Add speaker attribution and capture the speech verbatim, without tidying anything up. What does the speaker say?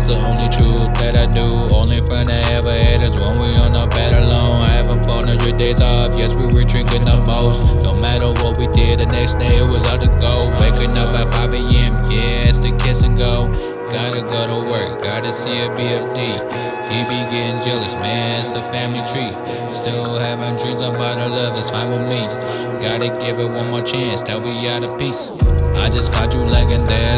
Speaker 1: the only truth that I knew. Only friend I ever had is when we on the bed alone. Having four hundred days off, yes, we were drinking the most. No matter what we did, the next day it was out to go. Waking up at five A M, yeah, it's the kiss and go. Gotta go to work, gotta see a B F D. He be getting jealous, man, it's a family tree. Still having dreams about our love, it's fine with me. Gotta give it one more chance, till we out of peace. I just caught you legendary.